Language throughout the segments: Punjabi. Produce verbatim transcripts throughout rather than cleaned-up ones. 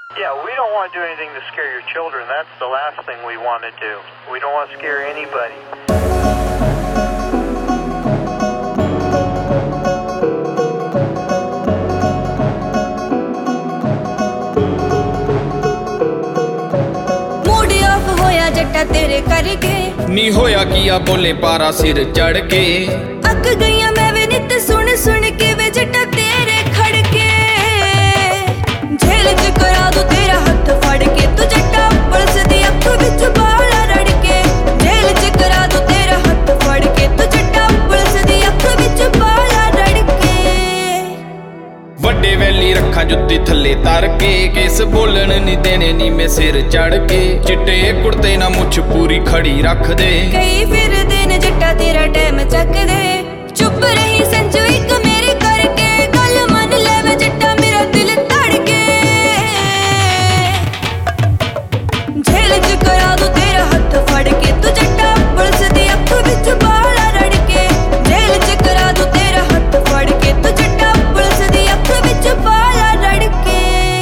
Yeah, we don't want to do anything to scare your children. That's the last thing we want to do. We don't want to scare anybody. Mood off होया जट्टा तेरे करके नी होया किया बोले पारा सिर चढ़ के अक गईया मैं वे नित सुन सुन के वे जट्टा तेरे खड़के झेल च करा दू तेरा हाथ फड़ के तू जट्टा पुलिस दी अख विच बाला रड़ के झेल च करा दू तेरा हाथ फड़ के तू जट्टा पुलिस दी अख विच बाला रड़ के ਵੱਡੇ ਵੈਲੀ ਰੱਖਾਂ ਜੁੱਤੀ ਥੱਲੇ ਤਰ ਕੇ ਕਿਸ ਬੋਲਣ ਨੀ ਦੇਣੇ ਨੀ ਮੈਂ ਸਿਰ ਚੜ ਕੇ ਚਿੱਟੇ ਕੁੜਤੇ ਨਾ ਮੁੱਛ ਪੂਰੀ ਖੜੀ ਰੱਖ ਦੇ ਕਈ ਫਿਰਦੇ ਨੇ ਜੱਟਾ ਤੇਰਾ ਟਾਈਮ ਚੱਕਦੇ ਚੁੱਪ ਰਹੀ ਸੰਜੂ ਇੱਕ ਮੇਰੇ ਕਰਕੇ ਗੱਲ ਮੰਨ ਲੈ ਵੇ ਜੱਟਾ ਮੇਰਾ ਦਿਲ ਧੜਕੇ ਝੇਲ ਚ ਕਰਾ ਦੂ ਤੇਰਾ ਹੱਥ ਫੜ ਕੇ ਤੂੰ ਜੱਟਾ ਪੁਲਿਸ ਦੀ ਅੱਖ ਵਿੱਚ ਬਾਲਾ ਰੜ ਕੇ ਝੇਲ ਚ ਕਰਾ ਦੂ ਤੇਰਾ ਹੱਥ ਫੜ ਕੇ ਤੂੰ ਜੱਟਾ ਪੁਲਿਸ ਦੀ ਅੱਖ ਵਿੱਚ ਬਾਲਾ ਰੜ ਕੇ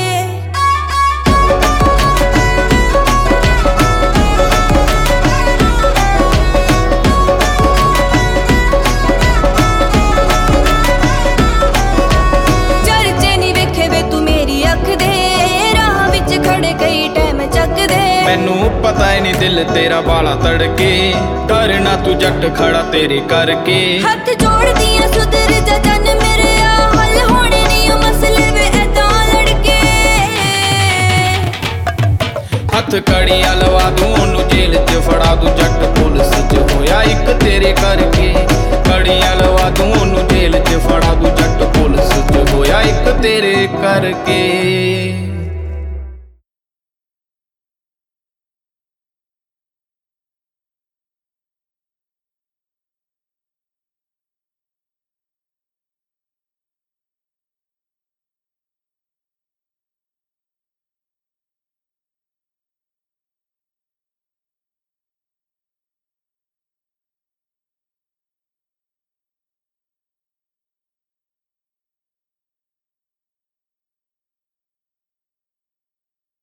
ਮੈਨੂੰ ਪਤਾ ਈ ਨਹੀਂ ਦਿਲ ਤੇਰਾ ਬਾਲਾ ਤੜਕੇ ਡਰ ਨਾ ਤੂੰ ਜੱਟ ਖੜਾ ਤੇਰੇ ਕਰਕੇ ਹੱਥ ਜੋੜਦੀਆਂ ਸੁਧਰ ਜਾ ਜਨ ਮੇਰੇ ਆ ਹੱਲ ਹੋਣੇ ਨਹੀਂ ਉਹ ਮਸਲੇ ਵੇ ਐਦਾਂ ਲੜਕੇ ਹੱਥ ਕੜੀਆਂ ਲਵਾ ਦੂੰ ਉਹਨੂੰ ਜੇਲ੍ਹ 'ਚ ਫੜਾ ਦੂੰ ਜੱਟ ਪੁਲਿਸ 'ਚ ਹੋਇਆ ਇੱਕ ਤੇਰੇ ਕਰਕੇ ਕੜੀਆਂ ਲਵਾ ਦੂੰ ਉਹਨੂੰ ਜੇਲ੍ਹ 'ਚ ਫੜਾ ਦੂੰ ਜੱਟ ਪੁਲਿਸ 'ਚ ਹੋਇਆ ਇੱਕ ਤੇਰੇ ਕਰਕੇ।